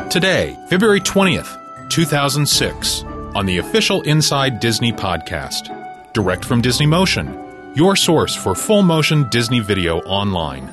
Today, February 20th, 2006, on the official Inside Disney podcast. Direct from Disney Motion, your source for full-motion Disney video online.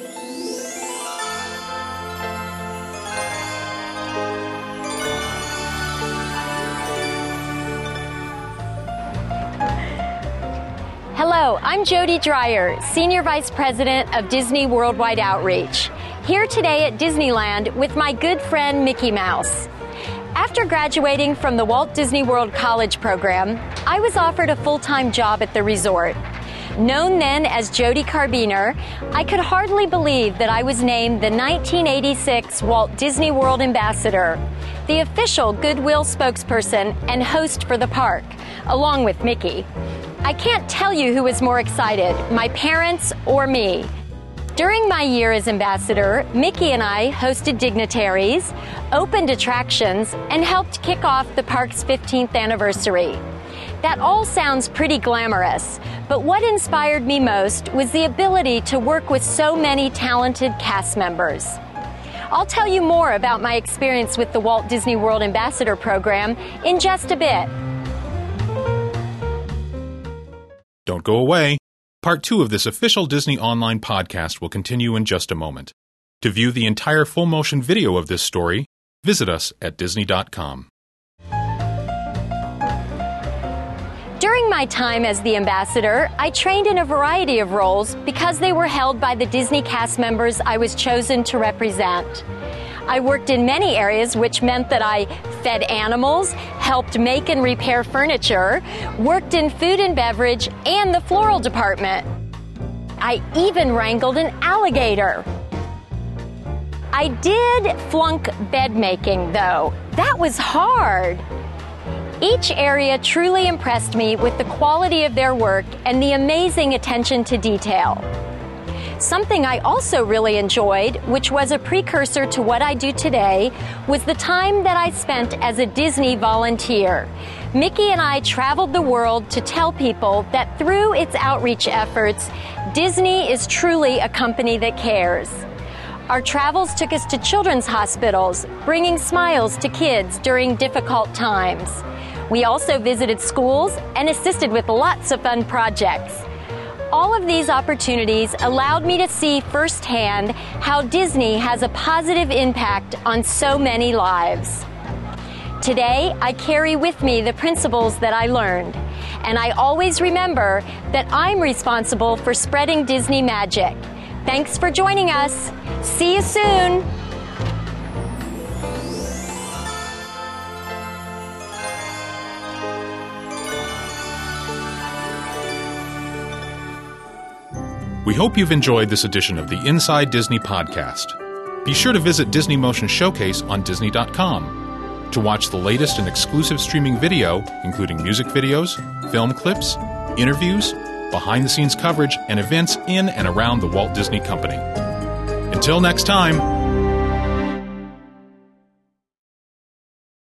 Hello, I'm Jody Dreyer, Senior Vice President of Disney Worldwide Outreach, here today at Disneyland with my good friend Mickey Mouse. After graduating from the Walt Disney World College program, I was offered a full-time job at the resort. Known then as Jody Carbiner, I could hardly believe that I was named the 1986 Walt Disney World Ambassador, the official Goodwill spokesperson and host for the park, along with Mickey. I can't tell you who was more excited, my parents or me. During my year as ambassador, Mickey and I hosted dignitaries, opened attractions, and helped kick off the park's 15th anniversary. That all sounds pretty glamorous, but what inspired me most was the ability to work with so many talented cast members. I'll tell you more about my experience with the Walt Disney World Ambassador Program in just a bit. Don't go away. Part 2 of this official Disney Online podcast will continue in just a moment. To view the entire full-motion video of this story, visit us at Disney.com. During my time as the ambassador, I trained in a variety of roles because they were held by the Disney cast members I was chosen to represent. I worked in many areas, which meant that I fed animals, helped make and repair furniture, worked in food and beverage and the floral department. I even wrangled an alligator. I did flunk bed making, though. That was hard. Each area truly impressed me with the quality of their work and the amazing attention to detail. Something I also really enjoyed, which was a precursor to what I do today, was the time that I spent as a Disney volunteer. Mickey and I traveled the world to tell people that through its outreach efforts, Disney is truly a company that cares. Our travels took us to children's hospitals, bringing smiles to kids during difficult times. We also visited schools and assisted with lots of fun projects. All of these opportunities allowed me to see firsthand how Disney has a positive impact on so many lives. Today, I carry with me the principles that I learned, and I always remember that I'm responsible for spreading Disney magic. Thanks for joining us. See you soon. We hope you've enjoyed this edition of the Inside Disney podcast. Be sure to visit Disney Motion Showcase on Disney.com to watch the latest and exclusive streaming video, including music videos, film clips, interviews, behind-the-scenes coverage, and events in and around the Walt Disney Company. Until next time,